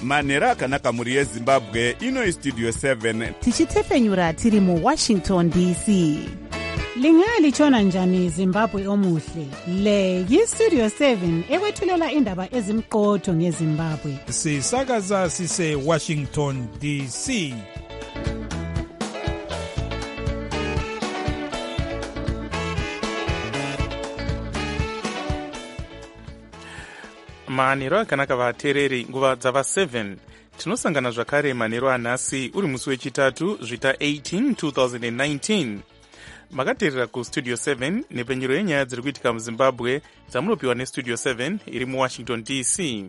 manhero akanaka mhuri yezimbabwe. Ino istudio 7 tichitefenyura tiri muWashington DC. Lingalitshona njani Zimbabwe omuhle? Le yistudio 7 ekwethulela indaba ezimqotho ngeZimbabwe. Sisakaza sise Washington DC. manhero akanaka vateereri, nguva dzava 7 tinosangana zvakare manhero anhasi uri musi wechitatu zvita 18 2019. makateerera kustudio 7 nepenyero yenyaya dziri kuitika muzimbabwe dzamunopiwa nestudio 7 iri muwashington DC.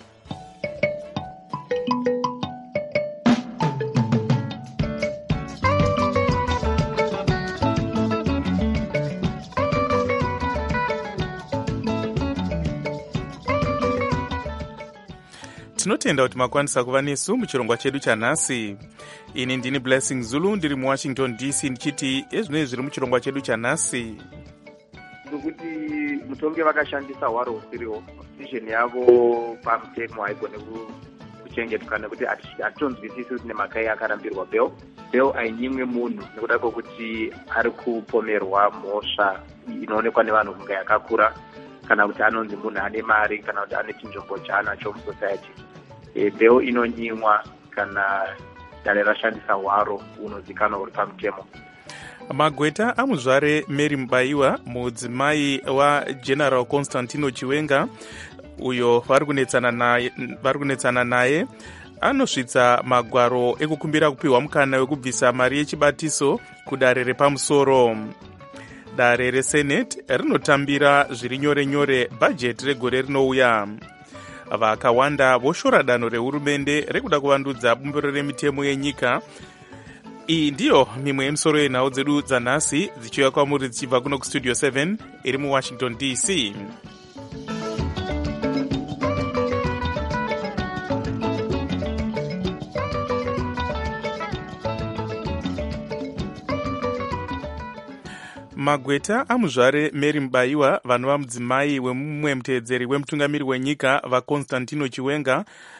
tinotenda kuti makwanisa kuva nesu muchirongwa chedu chanhasi. ini ndini Blessing Zulu ndiri muwashington DC ndichiti ezvinoi zviri muchirongwa chedu chanhasi. ndokuti mutongi vakashandisa hwaro usiriwo. decision yavo pamutemo haigone kuchengetwa nekuti hatitonzwisisi kuti nemhaka iyi akarambirwa bail ainyimwe munhu nekuda kwokuti ari kupomerwa mhosva inoonekwa nevanhu kunga yakakura, kana kuti anonzi munhu ane mari, kana kuti ane chinzvimbo chaanacho musociety. Bail inonyimwa kana dare rashandisa hwaro unozikanwa uri pamutemo. magweta amuzvare Mary Mubaiwa, mudzimai waGeneral Constantino Chiwenga uyo vari kunetsana naye, anosvitsa magwaro ekukumbira kupiwa mukana wekubvisa mari yechibatiso kudare repamusoro. dare resenate rinotambira zviri nyore nyore bhajeti regore rinouya. vakawanda voshora danho rehurumende rekuda kuvandudza bumbiro remitemo yenyika. iyi ndiyo mimwe yemisoro yenhau dzedu dzanhasi dzichiuya kwamuri dzichibva kuno kustudio 7 iri muwashington DC. magweta amuzvare Mary Mubaiwa, vanova mudzimai wemumwe muteedzeri wemutungamiri wenyika vaConstantino Chiwenga,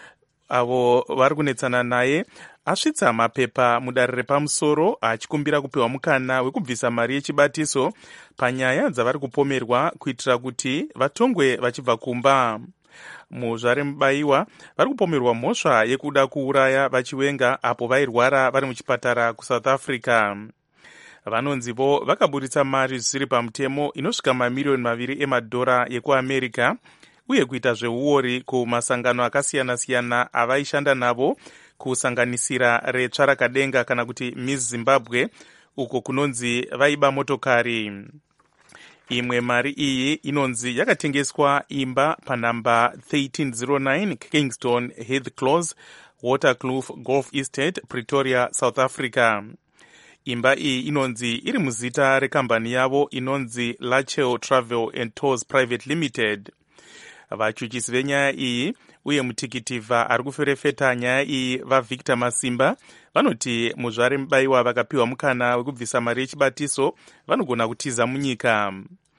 avo vari kunetsana naye, asvitsa mapepa mudare repamusoro achikumbira kupiwa mukana wekubvisa mari yechibatiso panyaya dzavari kupomerwa kuitira kuti vatongwe vachibva kumba. muzvare Mubaiwa vari kupomerwa mhosva yekuda kuuraya vaChiwenga apo vairwara vari muchipatara kuSouth Africa. vanonzivo vakaburitsa mari zvisiri pamutemo inosvika mamiriyoni 2 emadhora ekuamerica uye kuita zveuori kumasangano akasiyana-siyana avaishanda navo, kusanganisira retsvarakadenga kana kuti Miss Zimbabwe, uko kunonzi vaiba motokari. imwe mari iyi inonzi yakatengeswa imba panhamba 1309 Kingston Heath Close, Waterkloof Golf Estate, Pretoria, South Africa. imba iyi inonzi iri muzita rekambani yavo inonzi Lachel Travel and Tours Private Limited. vachuchisi venyaya iyi uye mutikitivha ari kuferefeta nyaya iyi vaVictor Masimba vanoti muzvare Mubaiwa vakapiwa mukana wekubvisa mari yechibatiso vanogona kutiza munyika.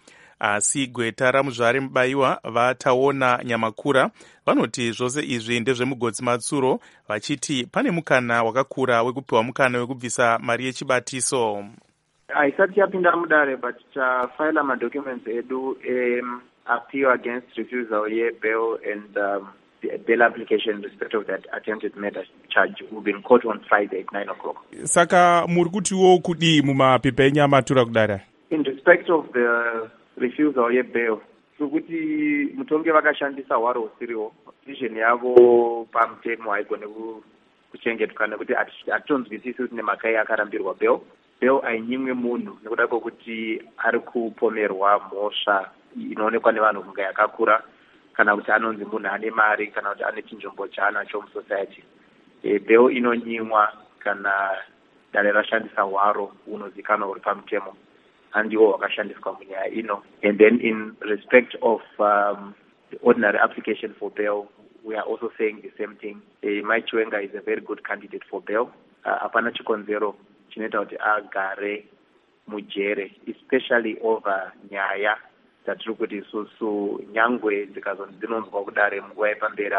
asi gweta ramuzvare Mubaiwa vataona nyamakura vanoti zvose izvi ndezvemugodzi matsuro, vachiti pane mukana wakakura wekupiwa mukana wekubvisa mari yechibatiso. haisati yapinda mudare but tafaila madocuments edu appeal against refusal yebail and the bail application in respect of that attempted murder charge will be in court on Friday at 9 o'clock. Saka muri kutiwo kudi mumapepa enyamatura kudara? In respect of the refusal yebail, sokuti mutongi vakashandisa hwaro usiriwo. Decision yavo pamutemo haigone kuchengetwa nekuti hatitonzwisisi kuti nemhaka iyi akarambirwa bail ainyimwe munhu nekuda kwokuti ari kupomerwa mhosva inoonekwa nevanhu kunga yakakura, kana kuti anonzi munhu ane mari, kana kuti ane chinzvimbo chaanacho musociety. bail inonyimwa kana dare rashandisa hwaro unozikanwa uri pamutemo, handiwo hwakashandiswa munyaya ino. And then in respect of the ordinary application for bail, we are also saying the same thing. Mai Chiwenga is a very good candidate for bail. Hapana chikonzero chinoita kuti agare mujere, especially over nyaya dzatiri kuti isusu nyangwe dzinonzwa kudare munguva yepamberi apa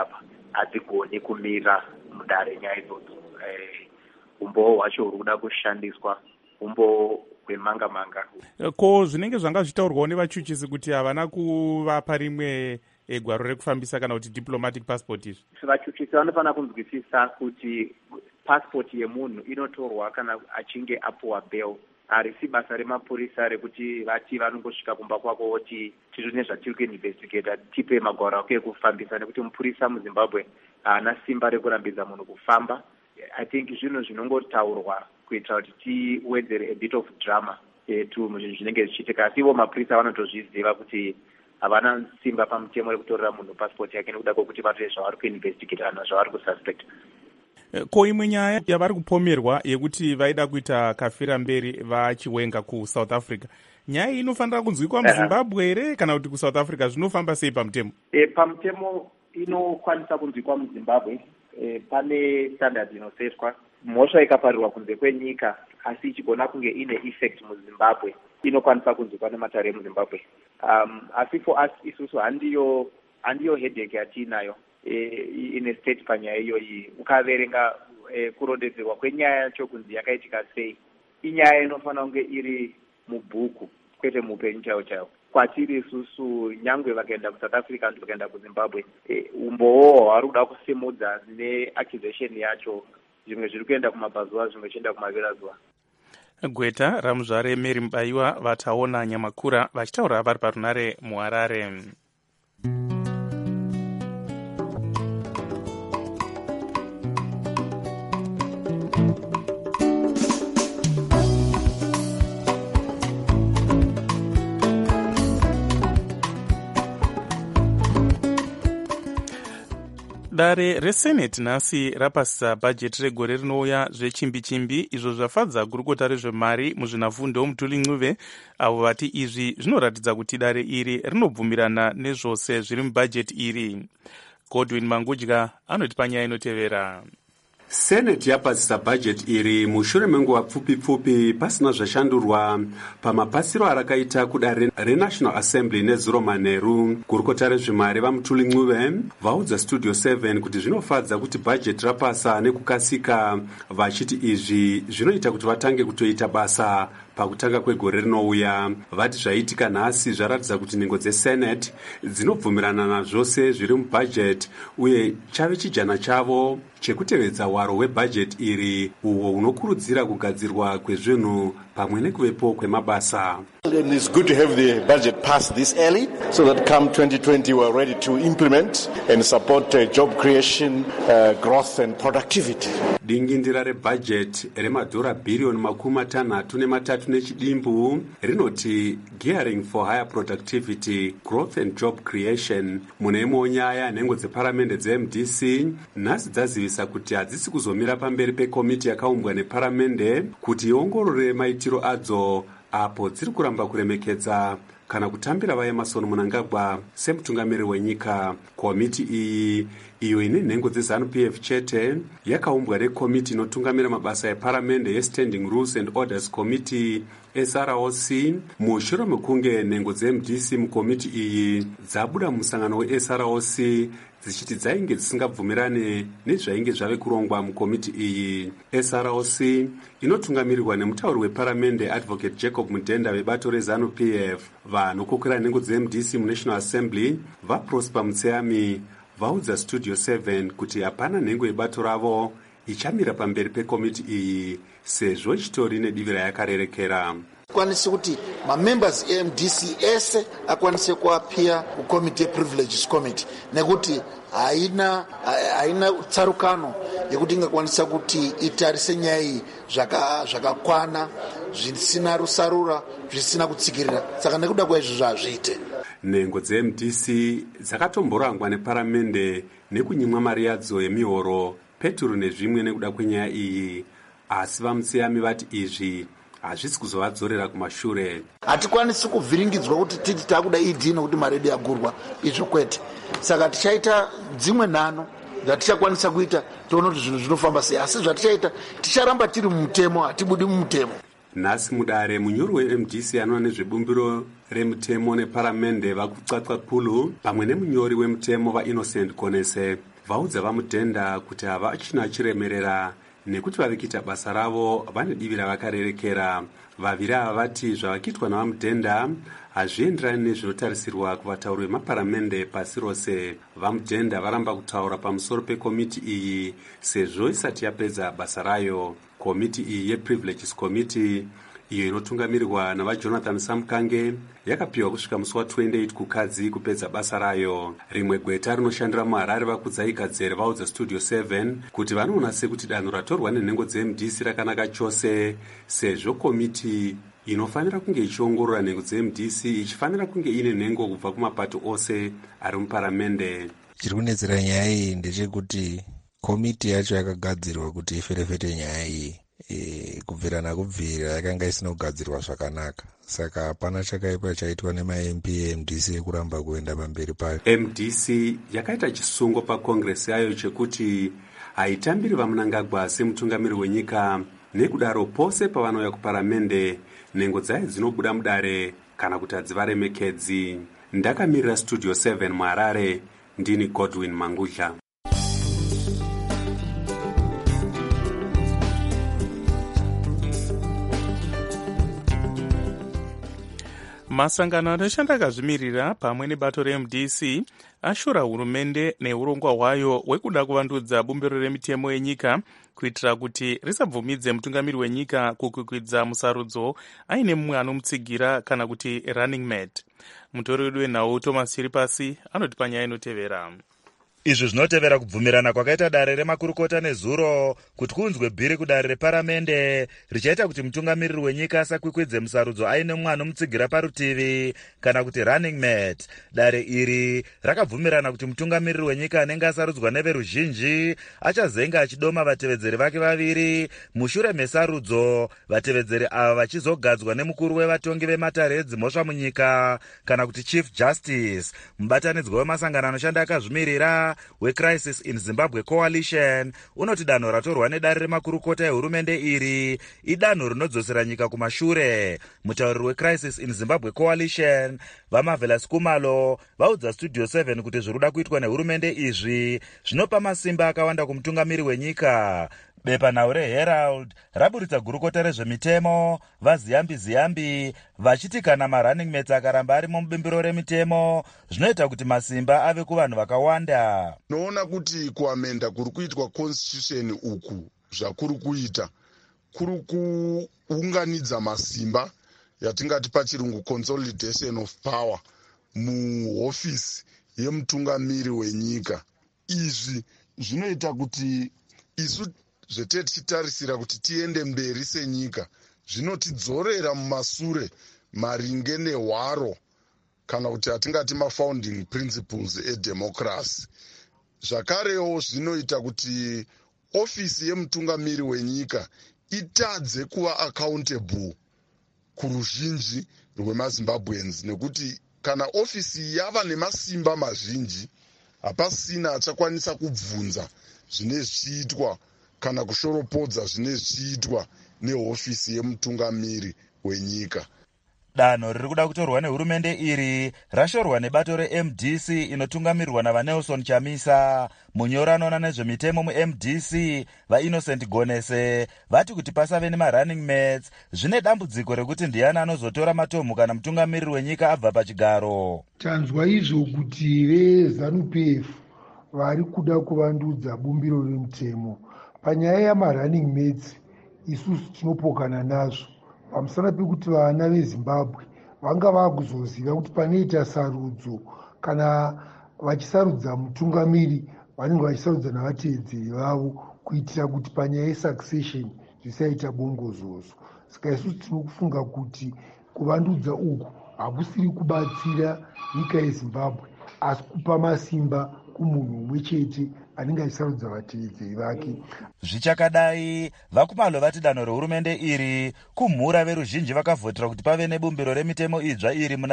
hadzigoni kumira mudare nyaya idzodzo. Umboo hwacho huri kuda kushandiswa umboo hwemanga-manga. Ko zvinenge zvanga zvitaurwawo nevachuchisi kuti havana kuvapa rimwe gwaro rekufambisa kana kuti diplomatic passport izvi? Vachuchisi vanofanira kunzwisisa kuti passport yemunhu inotorwa kana achinge apuwa bail. Harisi basa remapurisa rekuti vati vanongosvika kumba kwako voti tiri nezvatiri kuinvestigata tipe magwaro ako ekufambisa, nekuti mupurisa muZimbabwe haana simba rekurambidza munhu kufamba. I think zvinhu zvinongotaurwa kuitira kuti tiwedzere a bit of drama muzvinhu zvinenge zvichiitika, asi ivo mapurisa vanotozviziva kuti havana simba pamutemo rekutorera munhu passport yake nekuda kwokuti vatore zvavari kuinvestigata kana zvavari kususpect. Ko imwe nyaya yavari kupomerwa yekuti vaida kuita kafira mberi vachiwenga kuSouth Africa, nyaya iyi inofanira kunzwikwa muZimbabwe here kana kuti kuSouth Africa zvinofamba sei pamutemo? Pamutemo inokwanisa kunzwikwa muZimbabwe. Pane standards inosetwa. Mhosva ikaparirwa kunze kwenyika asi ichigona kunge ine effect muZimbabwe, inokwanisa kunzwikwa nematare emuZimbabwe. Asi for us isusu handiyo headache yatiinayo ine state panyaya iyoyi. Ukaverenga kurondedzerwa kwenyaya yacho kunzi yakaitika sei, inyaya inofanira kunge iri mubhuku kwete muupenyu chaiwo chaiwo. Kwatiri isusu nyangwe vakaenda kuSouth Africa ndi vakaenda kuZimbabwe, umboo hwavari kuda kusimudza neaccusation yacho, zvimwe zviri kuenda kumabvazuva, zvimwe zvichienda kumavirazuva. Gweta raMuzvare Mary Mbaiwa vataona Nyamakura vachitaura vari parunare muHarare. Dare reSenate nhasi rapasisa bhajeti regore rinouya zvechimbi-chimbi, izvo zvafadza gurukota rezvemari muzvinafundo Mutuli Ncube, avo vati izvi zvinoratidza kuti dare iri rinobvumirana nezvose zviri mubhajeti iri. Godwin Mangudya anoti panyaya inotevera. Senate yapasisa bhajeti iri mushure menguva pfupi-pfupi pasina zvashandurwa pamapasiro arakaita kudare reNational Assembly nezuro manheru. Gurukota rezvemari vaMutuli Ncube vaudza Studio 7 kuti zvinofadza kuti bhajeti rapasa nekukasika, vachiti izvi zvinoita kuti vatange kutoita basa pakutanga kwegore rinouya. Vati zvaitika nhasi zvaratidza kuti nhengo dzeSenate dzinobvumirana nazvose zviri mubhajeti, uye chave chijana chavo chekutevedza hwaro hwebhajeti iri uwo unokurudzira kugadzirwa kwezvinhu pamwe nekuvepo kwemabasa. And it's good to have the budget passed this early so that come 2020 we're ready to implement and support job creation, growth and productivity. Dingindira rebhajeti remadhora bhiriyoni $63 nechidimbu rinoti gearing for higher productivity, growth and job creation. Mune imwe nyaya nhengo dzeparamende dzeMDC nhasi dzazivisa kuti hadzisi kuzomira pamberi pekomiti yakaumbwa neparamende kuti iongorore maitiro adzo apo dziri kuramba kuremekedza kana kutambira vaEmmerson Mnangagwa semutungamiri wenyika. Komiti iyi iyo ine nhengo dzeZANU-PF chete yakaumbwa nekomiti inotungamira mabasa eparamende yeStanding Rules and Orders Committee SROC mushure mekunge nhengo dzeMDC mukomiti iyi dzabuda musangano weSROC dzichiti dzainge dzisingabvumirane nezvainge zvave kurongwa mukomiti iyi. SROC inotungamirirwa nemutauri weparamende Advocate Jacob Mudenda vebato reZANU-PF. Vanokokera nhengo dzeMDC muNational Assembly vaProsper Mutseyami vaudza Studio 7 kuti hapana nhengo yebato ravo ichamira pamberi pekomiti iyi sezvo chitori nedivi rayakarerekera. Kwanise kuti mamembers eMDC ese akwanise kuapia kukomiti yePrivileges Committee nekuti haina tsarukano yekuti ingakwanisa kuti itarise nyaya iyi zvakakwana, zvisina rusarura, zvisina kutsikirira. Saka nekuda kwaizvo zvazviite. Nhengo dzeMDC dzakatomborangwa neparamende nekunyimwa mari yadzo yemihoro, peturu nezvimwe nekuda kwenyaya iyi, asi vaMutseyami vati izvi hazvisi kuzovadzorera kumashure. Hatikwanisi kuvhiringidzwa kuti titi takuda idhi nokuti mari yedu yagurwa, izvo kwete. Saka tichaita dzimwe nhano dzatichakwanisa kuita toona kuti zvinhu zvinofamba sei, asi zvatichaita ticharamba tiri mumutemo, hatibudi mumutemo. nhasi mudare munyori weMDC anoona nezvebumbiro remutemo neparamende vakutsvatsvakulu pamwe nemunyori wemutemo vaInnocent Gonese vaudza vamudhenda kuti havachina chiremerera nekuti vari kuita basa ravo vane divi ravakarerekera. Vaviri ava vati zvavakiitwa navamudhenda hazvienderani nezvinotarisirwa kuvatauri vemaparamende pasi rose. Vamudhenda varamba kutaura pamusoro pekomiti iyi sezvo isati yapedza basa rayo. Komiti iyi yePrivileges Committee iyo inotungamirirwa navaJonathan Samkange yakapiwa kusvika musi wa28 kukadzi kupedza basa rayo. Rimwe gweta rinoshandira muHarare vakudzai Kadzere vaudza Studio 7 kuti vanoona sekuti danho ratorwa nenhengo dzeMDC rakanaka chose, sezvo komiti inofanira kunge ichiongorora nhengo dzeMDC ichifanira kunge ine nhengo kubva kumapato ose ari muparamende. Chiri kunetsera nyaya iyi ndechekuti komiti yacho yakagadzirwa kuti iferefete nyaya iyi. Kubvira nakubvira yakanga isina kugadzirwa zvakanaka, saka hapana chakaipa chaitwa nemaMP eMDC ekuramba kuenda pamberi payo. MDC yakaita chisungo pakongresi yayo chekuti haitambiri vaMnangagwa semutungamiri wenyika, nekudaro pose pavanouya kuparamende nhengo dzayo dzinobuda mudare kana kuti hadzivaremekedzi. Ndakamirira Studio 7 muHarare, ndini Godwin Mangudla. Masangano anoshanda akazvimirira pamwe nebato reMDC ashora hurumende neurongwa hwayo hwekuda kuvandudza bumbiro remitemo yenyika kuitira kuti risabvumidze mutungamiri wenyika kukwikwidza musarudzo aine mumwe anomutsigira kana kuti running mate. Mutori wedu wenhau Thomas Chiripasi anoti panyaya inotevera. Izvi zvinotevera kubvumirana kwakaita dare remakurukota nezuro kuti kunzwe bhiri kudare reparamende richaita kuti mutungamiriri wenyika asakwikwidze musarudzo aine mumwe anomutsigira parutivi kana kuti running mate. Dare iri rakabvumirana kuti mutungamiriri wenyika anenge asarudzwa neveruzhinji achazenga achidoma vatevedzeri vake vaviri mushure mesarudzo, vatevedzeri ava vachizogadzwa nemukuru wevatongi vematare edzimhosva munyika kana kuti chief justice. Mubatanidzwa wemasangano anoshanda akazvimirira weCrisis in Zimbabwe Coalition unoti danho ratorwa nedare remakurukota ehurumende iri idanho rinodzosera nyika kumashure. Mutauriri weCrisis in Zimbabwe Coalition vaMarvelous Kumalo vaudza Studio 7 kuti zviruda kuitwa nehurumende izvi zvinopa masimba akawanda kumutungamiri wenyika. Bepanhau reHerald raburitsa gurukota rezvemitemo vaZiyambi vachiti kana marunning mates akaramba ari mubumbiro remitemo zvinoita kuti masimba ave kuvanhu vakawanda. Noona kuti kuamenda kuri kuitwa constitution uku zvakuri kuita kuri kuunganidza masimba yatingati pachirungu consolidation of power muhofisi yemutungamiri wenyika. Izvi zvinoita kuti isu zvete tichitarisira kuti tiende mberi senyika zvinotidzorera mumasure maringe nehwaro kana kuti atingati mafounding principles edemocracy. Zvakarewo zvinoita kuti ofisi yemutungamiri wenyika itadze kuva accountable kuruzhinji rwemaZimbabweans, nekuti kana ofisi yava nemasimba mazhinji hapasina achakwanisa kubvunza zvine zvichiitwa kana kushoropodza zvine zvichiitwa nehofisi yemutungamiri wenyika. Danho riri kuda kutorwa nehurumende iri rashorwa nebato reMDC inotungamirirwa navaNelson Chamisa. Munyori anoona nezvemitemo muMDC vaInnocent Gonese vati kuti pasave nemarunning mates zvine dambudziko rekuti ndiani anozotora matomhu kana mutungamiriri wenyika abva pachigaro. Tanzwa izvo kuti veZANU-PF vari kuda kuvandudza bumbiro remutemo. Panyaya yamarunning mates isusu tinopokana nazvo pamusana pekuti vana veZimbabwe vanga vakuzoziva kuti panoita sarudzo kana vachisarudza mutungamiri vanenge vachisarudza navatevedzeri vavo kuitira kuti panyaya yesuccession zvisaita bongozozo. Saka isusu tinokufunga kuti kuvandudza uku hakusiri kubatsira nyika yeZimbabwe asi kupa masimba kumunhu mumwe chete anenge achisarudza vatevedzeri vake. Zvichakadai vaKumalo vati danho rehurumende iri kumhura veruzhinji vakavhotera kuti pave nebumbiro remitemo idzva iri muna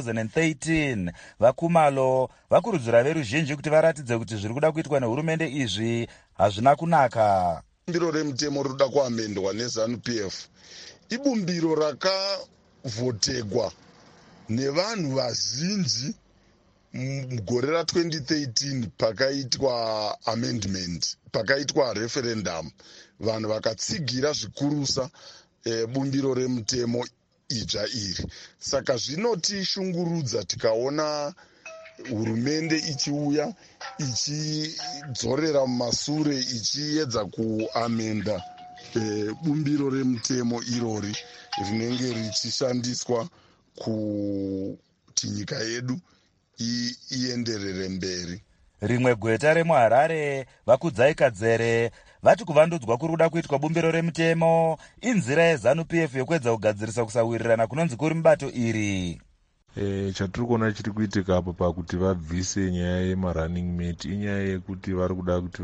2013. vaKumalo vakurudzira veruzhinji kuti varatidze kuti zviri kuda kuitwa nehurumende izvi hazvina kunaka. Bumbiro remitemo rinoda kuamendwa neZANU-PF ibumbiro rakavhotegwa nevanhu vazhinji mugore ra2013 pakaitwa amendment, pakaitwa referendum. Vanhu vakatsigira zvikurusa bumbiro remutemo idzva iri. Saka zvinotishungurudza tikaona hurumende ichiuya ichidzorera mumasure ichiedza kuamenda bumbiro remutemo irori rinenge richishandiswa kuti nyika yedu ienderere mberi. Rimwe gweta remuHarare vakudzai Kadzere vati kuvandudzwa kuri kuda kuitwa bumbiro remutemo inzira yeZANU-PF yokwedza kugadzirisa kusawirirana kunonzi kuri mubato iri. Chatiri kuona chiri kuitika apo pakuti vabvise nyaya yemarunning mate inyaya yekuti vari kuda kuti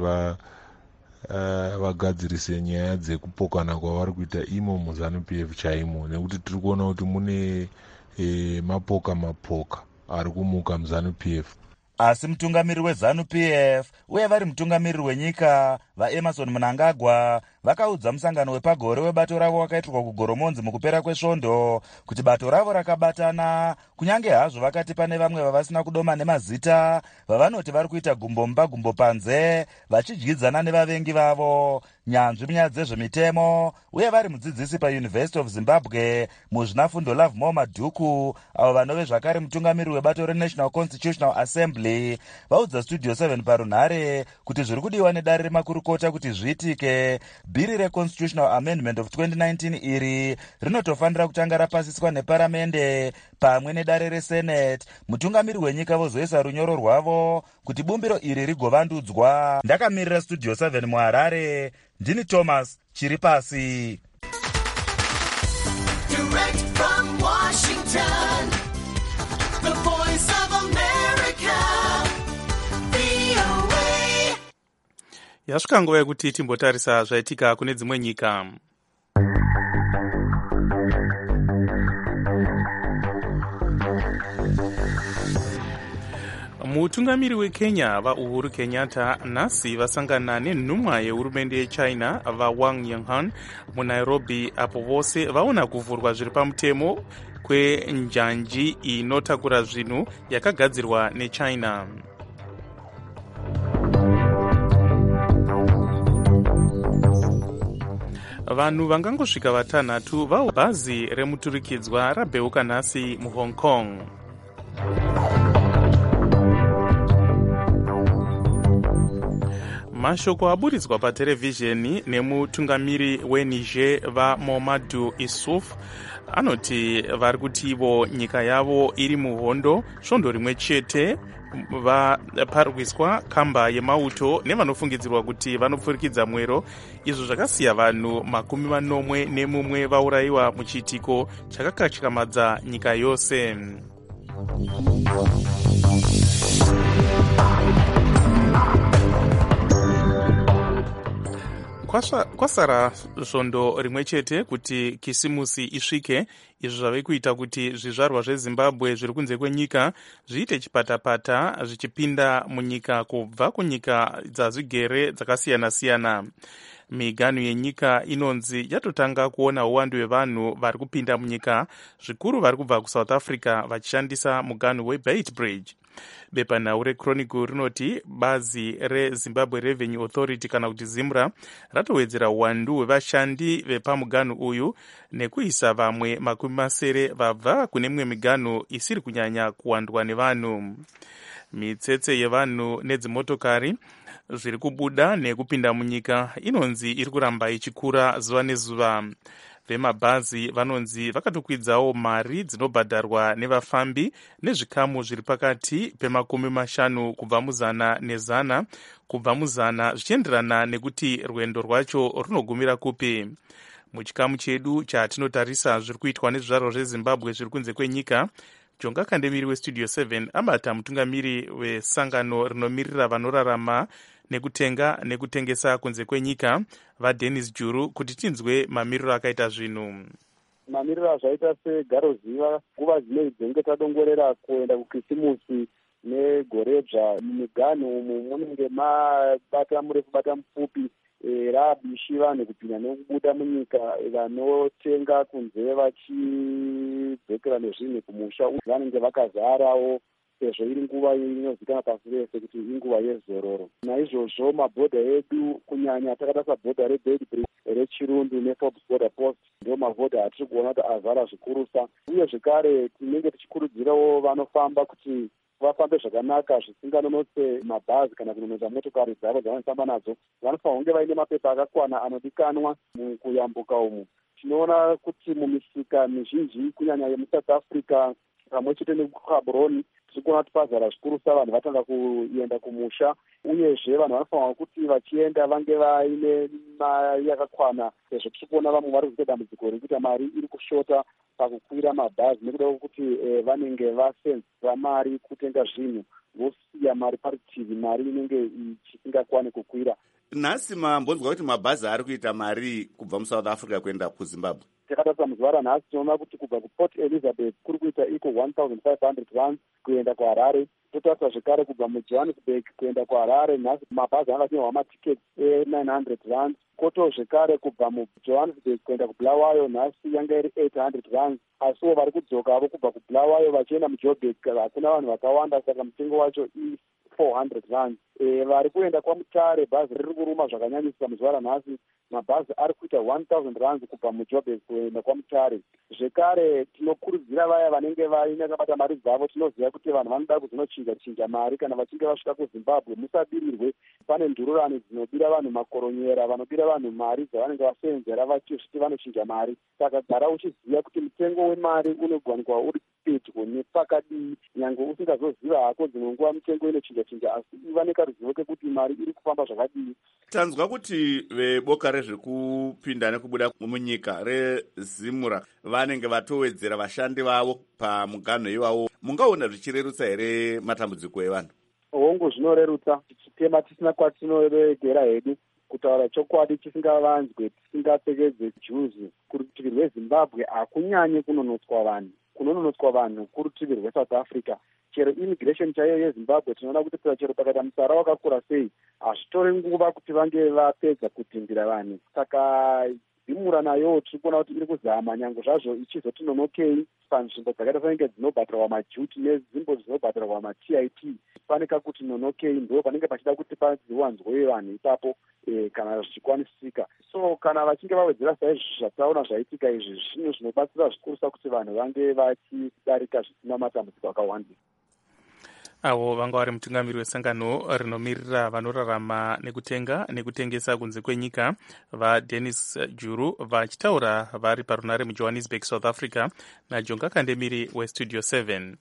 vagadzirise nyaya dzekupokana kwavari kuita imo muZANU-PF chaimo, nekuti tiri kuona kuti mune mapoka ari kumuka muZANU-PF. Asi mutungamiriri weZANU-PF uye vari mutungamiriri wenyika vaEmerson Mnangagwa vakaudza musangano wepagore webato ravo wakaitwa kuGoromonzi mukupera kwesvondo kuti bato ravo rakabatana, kunyange hazvo vakati pane vamwe vavasina kudoma nemazita vavanoti vari kuita gumbomba gumbo panze vachidyidzana nevavengi vavo. Nyanzvi munyaya dzezvemitemo uye vari mudzidzisi paUniversity of Zimbabwe muzvinafundo Love More Madhuku avo vanove zvakare mutungamiriri webato reNational Constitutional Assembly vaudza Studio 7 parunhare kuti zviri kudiwa nedare remakurukota kuti zviitike. Bhiri reConstitutional Amendment of 2019 iri rinotofanira kutanga rapasiswa neparamende pamwe nedare reSenate, mutungamiriri wenyika vozoisa runyoro rwavo kuti bumbiro iri rigovandudzwa. Ndakamirira Studio 7 muHarare, ndini Thomas Chiripasi. Direct from Washington, the voice of America, VOA. Yasvika nguva yekuti timbotarisa zvaitika kune dzimwe nyika. Mutungamiri weKenya vaUhuru Kenyatta nhasi vasangana nenhumwa yehurumende yeChina vaWang Yinghan muNairobi, apo vose vaona kuvhurwa zviri pamutemo kwenjanji inotakura zvinhu yakagadzirwa neChina. Vanhu vangangosvika vatanhatu vabhazi remuturikidzwa rabheuka nhasi muHong Kong. Mashoko aburitswa paterevhizheni nemutungamiri weNiger vaMohamedou Issouf anoti vari kuti ivo nyika yavo iri muhondo svondo rimwe chete vaparwiswa kamba yemauto nevanofungidzirwa kuti vanopfurikidza mwero, izvo zvakasiya vanhu 41 vaurayiwa muchiitiko chakakatyamadza nyika yose. Kwasara svondo rimwe chete kuti kisimusi isvike, izvo zvave kuita kuti zvizvarwa zveZimbabwe zviri kunze kwenyika zviite chipatapata zvichipinda munyika kubva kunyika dzazvigere dzakasiyana-siyana. Miganhu yenyika inonzi yatotanga kuona uwandu hwevanhu vari kupinda munyika, zvikuru vari kubva kuSouth Africa vachishandisa muganhu weBeitbridge. Bepanhau reChronicle rinoti bazi reZimbabwe Revenue Authority kana kuti ZIMRA ratowedzera uwandu hwevashandi vepamuganhu uyu nekuisa vamwe 70 vabva kune mimwe miganhu isiri kunyanya kuwandwa nevanhu. Mitsetse yevanhu nedzimotokari zviri kubuda nekupinda munyika inonzi iri kuramba ichikura zuva nezuva. Vemabhazi vanonzi vakatokwidzawo mari dzinobhadharwa nevafambi nezvikamu zviri pakati pe50 kubva mu100 ne100 kubva mu100 zvichienderana nekuti rwendo rwacho runogumira kupi. Muchikamu chedu chatinotarisa zviri kuitwa nezvizvarwa zveZimbabwe zviri kunze kwenyika, Jonga Kandemiri weStudio 7 abata mutungamiri wesangano rinomirira vanorarama nekutenga nekutengesa kunze kwenyika vaDennis Juru kuti tinzwe mamiriro akaita zvinhu. Mamiriro azvaita segaroziva nguva dzimwe dzinenge tadongorera kuenda kukisimusi negoredzva. Mumiganhu umu munenge mabata murefu bata mupfupi raabishi vanhu kupinda nekubuda munyika vanotenga kunze vachidzokera nezvinhu kumusha vanenge vakazarawo sezvo iri nguva inozivikanwa pasi rese kuti inguva yezororo. Naizvozvo mabhodha edu kunyanya takatarisa bhodha reBedbury reChirundu neForbes border post ndo mabhodha atiri kuona kuti avhara zvikurusa, uye zvekare tinenge tichikurudzirawo vanofamba kuti vafambe zvakanaka zvisinganonotse mabhazi kana kunonotsa motokari dzavo dzavanofamba nadzo. Vanofanira kunge vaine mapepa akakwana anodikanwa mukuyambuka umu. Tinoona kuti mumisika mizhinji kunyanya yemuSouth Africa pamwe chete nekuGaborone tiri kuona kuti pazara zvikurusa vanhu vatanga kuenda kumusha, uyezve vanhu vanofanira kuti vachienda vange vaine mari yakakwana, sezvo tiri kuona vamwe vari kuita dambudziko rekuti mari iri kushota pakukwira mabhazi nekuda kwekuti vanenge vasenzesa mari kutenga zvinhu vosiya mari parutivi, mari inenge ichisingakwani kukwira. Nhasi mambonzwa kuti mabhazi ari kuita mari kubva muSouth Africa kuenda kuZimbabwe. Takatarisa muzuva ranhasi tinoona kuti kubva kuPort Elizabeth kuri kuita iko 1,500 rand kuenda kuHarare. Totarisa zvekare kubva muJohannesburg kuenda kuHarare nhasi mabhazi anga achinyorwa matiketi e900 rand. Koto zvekare kubva muJohannesburg kuenda kuBulawayo nhasi yanga iri 800 rand. Asiwo vari kudzoka avo kubva kuBulawayo vachienda muJoburg hakuna vanhu vakawanda, saka mutengo wacho 400 rand. Vari kuenda kwaMutare bhazi riri kuruma zvakanyanyisa muzuva ranhasi, mabhazi ari kuita 1,000 rand kubva muJoburg kuenda kwaMutare. Zvekare tinokurudzira vaya vanenge vaine vakabata mari dzavo, tinoziva kuti vanhu vanoda kuzonochinja mari kana vachinge vasvika kuZimbabwe. Musabirirwe, pane ndururani dzinobira vanhu makoronyera, vanobira vanhu mari dzavanenge vasenzera vachizviti vanochinja mari. Saka gara uchiziva kuti mutengo wemari unoganikwa uri pedyo nepakadii, nyange usingazoziva hako dzimwe nguva mutengo inochinja, asi iva nekaruzivo kekuti mari iri kufamba zvakadii. Tanzwa kuti veboka rezvekupinda nekubuda munyika reZimura vanenge vatowedzera vashandi vavo pamuganho iwawo. Mungaona zvichirerutsa here matambudziko evanhu? Hongu zvinorerutsa, tichitema tisina kwatinoregera hedu. Kutaura chokwadi tisingavanzwe, tisingapfekedze juzi. Kurutivi rweZimbabwe hakunyanyi kunonotswa vanhu. Kunonotswa vanhu kurutivi rweSouth Africa. Chero immigration chaiyo yeZimbabwe tinoona kuti chero pakaita musara wakakura sei hazvitori nguva kuti vange vapedza kutimbira vanhu. Saka Zimura nayo tiri kuona kuti iri kuzama nyange zvazvo ichizoti nonokei panzvimbo dzakaita senge dzinobhadharwa majuti nenzvimbo dzinobhadharwa maTIT. Faneka kuti nonokei ndo panenge pachida kuti padziwanzwe vanhu ipapo kana zvichikwanisika. So kana vachinge vawedzera saizvi zvataona zvaitika izvi zvinhu zvinobatsira zvikurusa kuti vanhu vange vachidarika zvisina matambudziko akawanda. Avo vanga vari mutungamiri wesangano rinomirira vanorarama nekutenga nekutengesa kunze kwenyika vaDennis Juru vachitaura vari parunare muJohannesburg, South Africa, naJonga Kandemiri weStudio 7.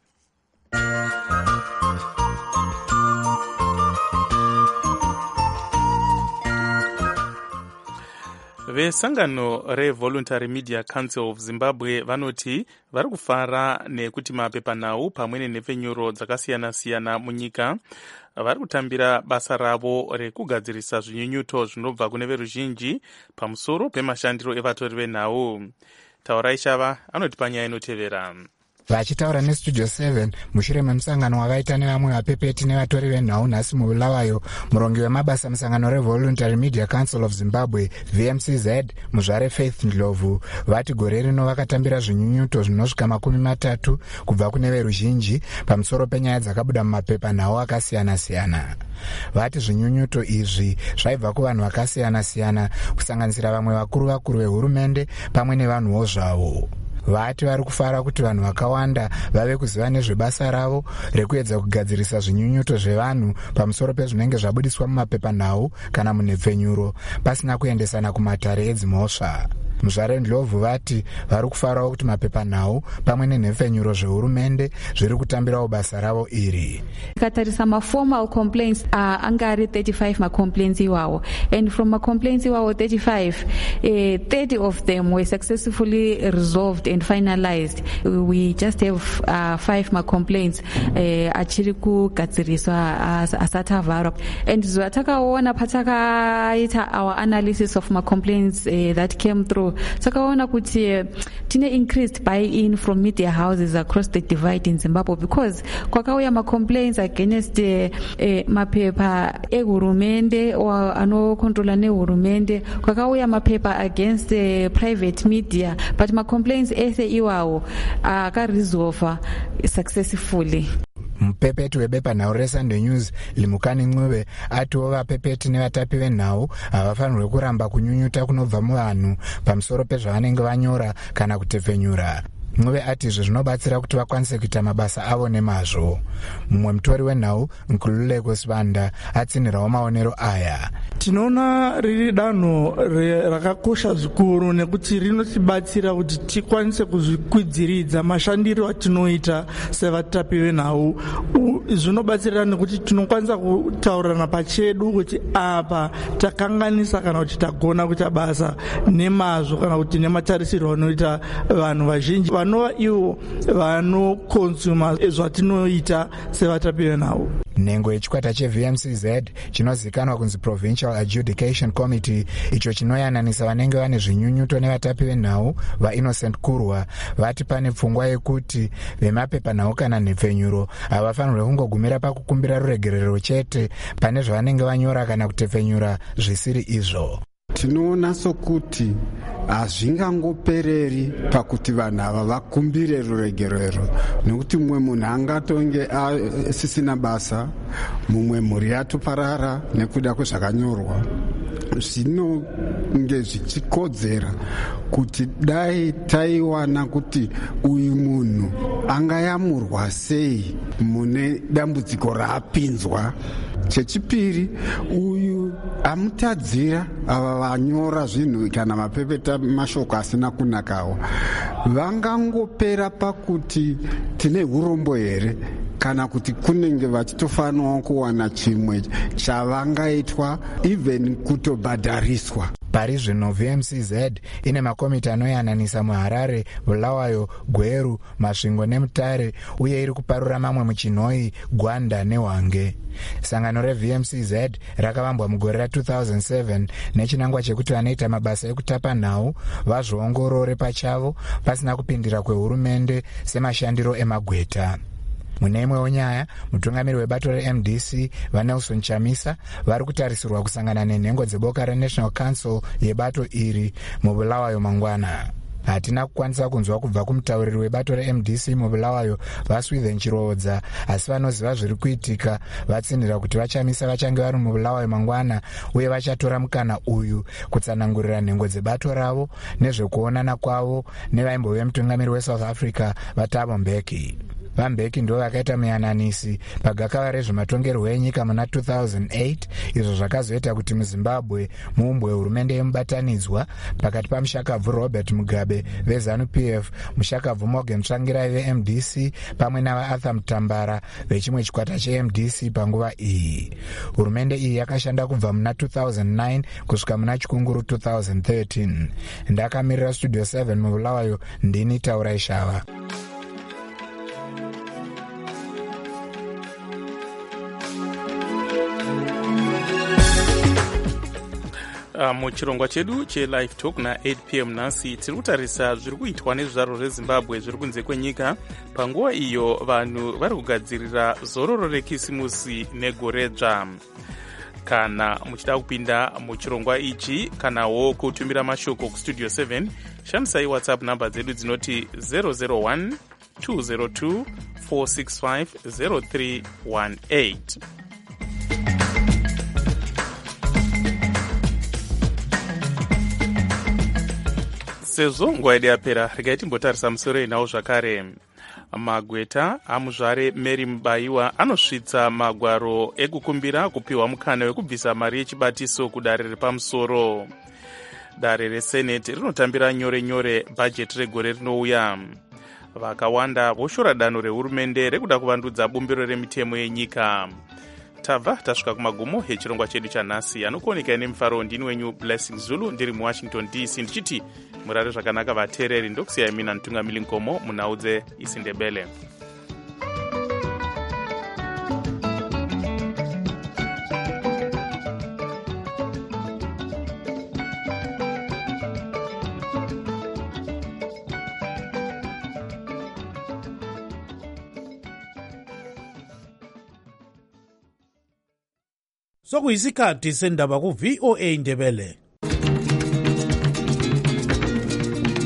Vesangano reVoluntary Media Council of Zimbabwe vanoti vari kufara nekuti mapepanhau pamwe nenhepfenyuro dzakasiyana-siyana munyika vari kutambira basa ravo rekugadzirisa zvinyunyuto zvinobva kune veruzhinji pamusoro pemashandiro evatori venhau. Taurai Shava anotipa nyaya inotevera. Vachitaura neStudio 7 mushure memusangano wavaita nevamwe vapepeti nevatori venhau nhasi muBulawayo, murongi wemabasa musangano reVoluntary Media Council of Zimbabwe VMCZ muzvare Faith Ndlovu vati gore rino vakatambira zvinyunyuto zvinosvika 30 kubva kune veruzhinji pamusoro penyaya dzakabuda mumapepanhau akasiyana-siyana. Vati zvinyunyuto izvi zvaibva kuvanhu vakasiyana-siyana kusanganisira vamwe vakuru vehurumende pamwe nevanhuwo zvavo. Vati vari kufara kuti vanhu vakawanda vave kuziva nezvebasa ravo rekuedza kugadzirisa zvinyunyuto zvevanhu pamusoro pezvinenge zvabudiswa mumapepanhau kana munhepfenyuro pasina kuendesana kumatare edzimhosva. Muzvare Ndlovu vati vari kufarawo kuti mapepanhau pamwe nenhepfenyuro zvehurumende zviri kutambirawo basa ravo iri. Katarisa ma-formal complaints anga ari 35 ma-complaints iwawo, and from ma-complaints iwawo 35, 30 of them were successfully resolved and finalized. We just have 5 ma-complaints achiri kugadziriswa asati avharwa. And zvatakaona patakaita our analysis of ma-complaints that came through, so takaona kuti tine increased buy-in from media houses across the divide in Zimbabwe, because kwakauya ma-complaints against mapepa ehurumende anokontrola nehurumende, kwakauya mapepa against private media, but ma-complaints ese iwawo akaresolva successfully. mupepeti webepanhau resunday news Limukani Ncube atiwo vapepeti nevatapi venhau havafanirwe kuramba kunyunyuta kunobva muvanhu pamusoro pezvavanenge vanyora kana kutepfenyura. Ncube ati izvi zvinobatsira kuti vakwanise kuita mabasa avo nemazvo. Mumwe mutori wenhau Nkululeko Sibanda atsinhirawo maonero aya. Tinoona riri danho rakakosha zvikuru nekuti rinotibatsira kuti tikwanise kuzvikwidziridza mashandiro atinoita sevatapi venhau. Zvinobatsira nekuti tinokwanisa kutaurana pachedu kuti apa takanganisa kana kuti tagona kuita basa nemazvo kana kuti nematarisirwo anoita vanhu vazhinji vanova ivo vanokonsuma zvatinoita sevatapi venhau. Nhengo yechikwata cheVMCZ chinozivikanwa kunzi Provincial Adjudication Committee, icho chinoyananisa vanenge vane zvinyunyuto nevatapi venhau vaInnocent Kurwa, vati pane pfungwa yekuti vemapepanhau kana nhepfenyuro havafanirwe kungogumira pakukumbira ruregerero chete pane zvavanenge vanyora kana kutepfenyura zvisiri izvo. Tinoona sokuti hazvingangopereri pakuti vanhu ava vakumbire ruregerero, nekuti mumwe munhu angatonge asisina basa, mumwe mhuri yatoparara nekuda kwezvakanyorwa. Zvinonge zvichikodzera kuti dai taiwana kuti uyu munhu angayamurwa sei mune dambudziko raapinzwa. Chechipiri, uyu amutadzira ava vanyora zvinhu kana mapepeta mashoko asina kunakawo vangangopera pakuti tine urombo here kana kuti kunenge vachitofanirawo kuwana chimwe chavangaitwa even kutobhadhariswa. Pari zvino VMCZ ine makomiti anoyananisa muHarare, Bulawayo, Gweru, Masvingo neMutare, uye iri kuparura mamwe muChinhoyi, Gwanda neHwange. Sangano reVMCZ rakavambwa mugore ra2007 nechinangwa chekuti vanoita mabasa ekutapa nhau vazviongorore pachavo pasina kupindira kwehurumende semashandiro emagweta. Mune imwewo nyaya, mutungamiri webato reMDC vaNelson Chamisa vari kutarisirwa kusangana nenhengo dzeboka reNational Council yebato iri muBulawayo mangwana. Hatina kukwanisa kunzwa kubva kumutauriri webato reMDC muBulawayo Vaswithen Chiroodza, asi vanoziva zviri kuitika vatsinhira kuti vaChamisa vachange vari muBulawayo mangwana uye vachatora mukana uyu kutsanangurira nhengo dzebato ravo nezvekuonana kwavo nevaimbove mutungamiri weSouth Africa vaThabo Mbeki. VaMbeki ndo vakaita muyananisi pagakava rezvematongerwo enyika muna 2008, izvo zvakazoita kuti muZimbabwe muumbwe hurumende yemubatanidzwa pakati pamushakabvu Robert Mugabe veZANU-PF, mushakabvu Morgan Tsvangirai veMDC pamwe navaArthur Mutambara vechimwe chikwata cheMDC panguva iyi. Hurumende iyi yakashanda kubva muna 2009 kusvika muna Chikunguru 2013. Ndakamirira Studio 7 muBulawayo, ndini Taurai Shava. Muchirongwa chedu chelive talk na8 pm nhasi tiri kutarisa zviri kuitwa nezvizvarwa zveZimbabwe zviri kunze kwenyika panguva iyo vanhu vari kugadzirira zororo rekisimusi negore dzva. Kana muchida kupinda muchirongwa ichi kanawo kutumira mashoko kustudio 7, shandisai whatsapp namba dzedu dzinoti 001 202 465 0318. Sezvo nguva yedu yapera, regai timbotarisa musoro yenhau zvakare. Magweta amuzvare Mary Mbaiwa anosvitsa magwaro ekukumbira kupiwa mukana wekubvisa mari yechibatiso kudare repamusoro. Dare reSenate rinotambira nyore nyore bhajeti regore rinouya. Vakawanda voshora danho rehurumende rekuda kuvandudza bumbiro remitemo yenyika. Tabva tasvika kumagumo echirongwa chedu chanhasi. Anokuoneka nemufaro ndini wenyu Blessing Zulu, ndiri muWashington DC, ndichiti murare zvakanaka vateereri. Ndokusiyai mina Ntungamiri Nkomo munhau dzeIsindebele. sokuyisikhathi sendaba ku-VOA Ndebele.